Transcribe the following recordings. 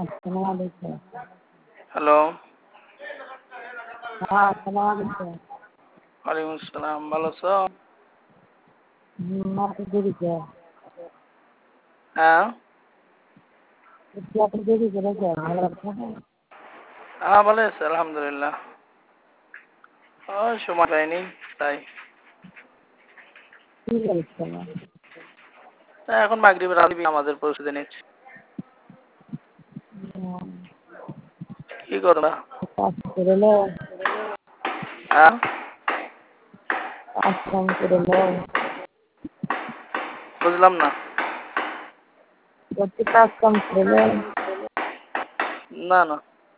আসসালামু আলাইকুম। হ্যালো। হ্যাঁ, আসসালামু আলাইকুম। ওয়ালাইকুম আসসালাম। ভালো আছো? এত দেরি কে? হ্যাঁ। এত দেরি করে কে? ভালো লাগছে না? হ্যাঁ, ভালো আছে আলহামদুলিল্লাহ। সময় পাইনি তাই। কি বলছিল? এখন মাগরিবের আরবি আমাদের পরিস্থিতি নিচ্ছি। কি করবা? কাজ করলো? হ্যাঁ। কাজ কাম করলো? বুঝলাম না। বলছি কাজ কাম করলো? না না।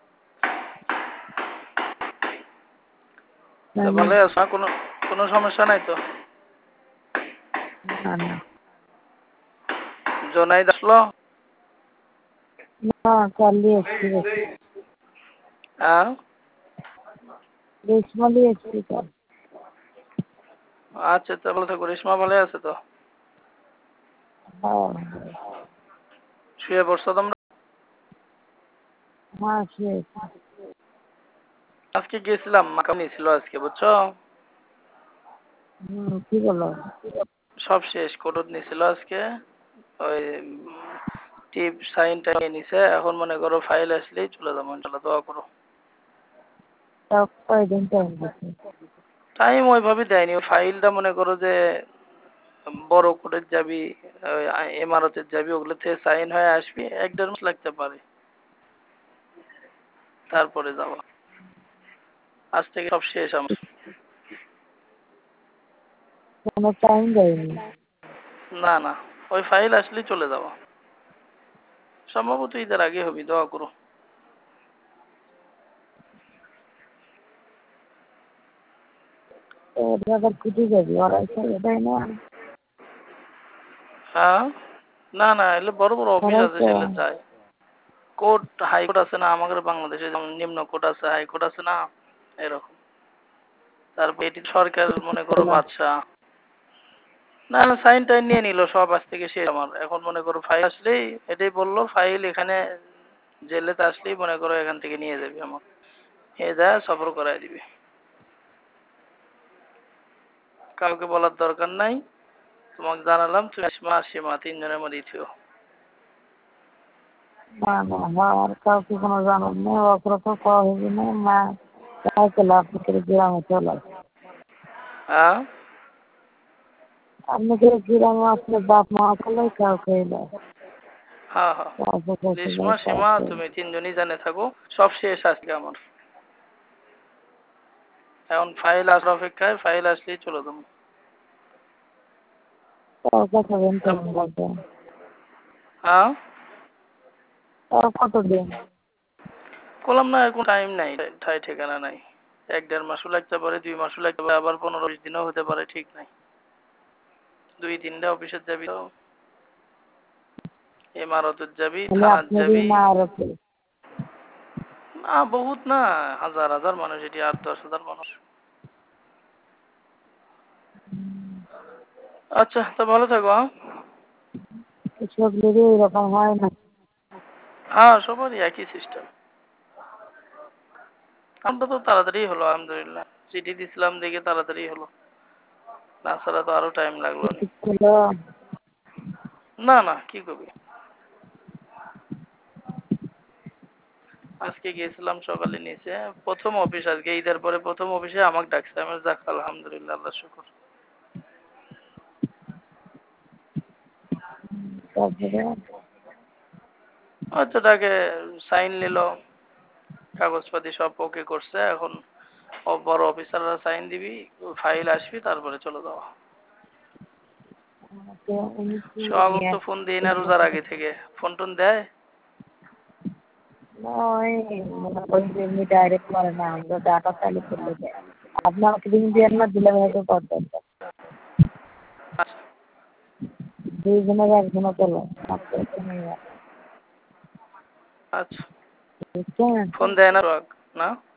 তা ভালো আছো? কোনো কোনো সমস্যা নাই তো? না না। জোনাইদ আসলো? না, কালি এসছি। হ্যাঁ। রেশমালি এসছি কাল। আচ্ছা, তা ভালো থাকো। রেশমা ভালো আছে তো? হ্যাঁ শুয়ে পড়ছো তোমরা? হ্যাঁ, শুয়েছি। আজকে গেছিলাম, মাকাম নিয়েছিল আজকে, বুঝছো? কি বলো? সব শেষ, কোর্ট নিয়েছিল আজকে। ওই টিপ সাইনটা নিয়ে নিছে। এখন মনে করো ফাইল আসলেই চলে যাবো ইনশাল্লাহ, দোয়া করো। তাও কয়দিন টাইম দিচ্ছে? টাইম ওইভাবে দেয়নি। ওই ফাইলটা মনে করো যে বড় কোর্টের যাবি, ইমারতের যাবি, ওগুলোতে সাইন হয়ে আসবি, 1-1.5 মাস লাগতে পারে। তারপরে যাবো। আজ থেকে সব শেষ আমার। কোনো টাইম দেয়নি? না না, ওই ফাইল আসলেই চলে যাবো। সম্ভবত ঈদের আগে হবি, দোয়া করো। আবার ছুটি যাবি, ওরা ছেড়ে দেয় না? হ্যাঁ। না না, এলে বড় বড় অফিস ওরাই আছে, তো। সেগুলো যায়। কোর্ট, হাইকোর্ট আছে না আমাদের বাংলাদেশে, যেমন নিম্ন কোর্ট আছে, হাইকোর্ট আছে না, এরকম। তারপর এটি সরকার মনে করো বাদশাহ। না না, সাইন টাইন নিয়ে নিল সব, আজ থেকে শেষ আমার। এখন মনে করো ফাইল আসলেই, এটাই বললো ফাইল এখানে জেলেতে আসলেই মনে করো এখান থেকে নিয়ে যাবি আমার, এ যা সফর করাই দিবি। কাউকে বলার দরকার নাই। তোমাকে জানালাম, তুমি আসিমা 3 জনের মধ্যে থিও। না না, আমার কাউকে কোনো জানার নেই, ওপরে তো কওয়া হইবে না। মা সাইকেল আপনি করে গ্রামে চলে আসে। হ্যাঁ আপনি করে গ্রামে আসলে বাপ মা আসলে কাউকে এলো হ্যাঁ হ্যাঁ। কাউকে করতে যায় রেশমা সীমা কাউকে। তুমি 3জনই জানে থাকো, সব শেষ আজকে আমার। এখন ফাইল আসার অপেক্ষায়, ফাইল আসলেই চলে যাবো। কাউকে খাবেন কেমন লাগবে? হ্যাঁ। তাও কতদিন? বললাম না, এখন টাইম নাই, ঠাই ঠিকানা নাই। 1-1.5 মাসও লাগতে পারে, 2 মাসও লাগতে পারে, আবার 15-20 দিনও হতে পারে, ঠিক নাই। 2-3টা অফিসে যাবি তো, ইমারতের যাবি, তাহলে থানার আপনারই যাবি। না আরো কে? না বহুত না, হাজার হাজার মানুষ, এটি 8-10 হাজার মানুষ। আচ্ছা, তো ভালো থাকো। হ্যাঁ সব লোকে এরকম হয় না। হ্যাঁ, সবারই একই সিস্টেম। আমরা তো তাড়াতাড়ি হলো আলহামদুলিল্লাহ, চিঠি দিছিলাম দেখে তাড়াতাড়ি হলো, না ছাড়া তো আরো টাইম লাগলো নি। ঠিক ছিল। না না, কি করবি। আজকে গিয়েছিলাম সকালে নিচে, প্রথম অফিস আজকে ঈদের পরে প্রথম অফিসে আমাকে ডাকছে। আমি যাক আলহামদুলিল্লাহ, আল্লাহ শুকর। তারপরে হয়তো তাকে সাইন নিল, কাগজপাতি সব ওকে করছে। এখন বড় অফিসাররা সাইন দিবি, ফাইল আসবি, তারপরে চলে যাওয়া। আমাকে উনি কি সোহাগ নিয়ে তো ফোন দিই না রোজার আগে থেকে, ফোন টোন দেয়? নয়, মনে করেন যে এমনি ডাইরেক্ট করে না, আমরা ডাটা চালু করলে দেয়। আপনার লিঙ্ক দিয়ে না দিলে হয়তো করতেন। আচ্ছা। দুইজনের একজনে চলো মাত্র আচ্ছা, বুঝছেন? ফোন দেয় না সোহাগ? না।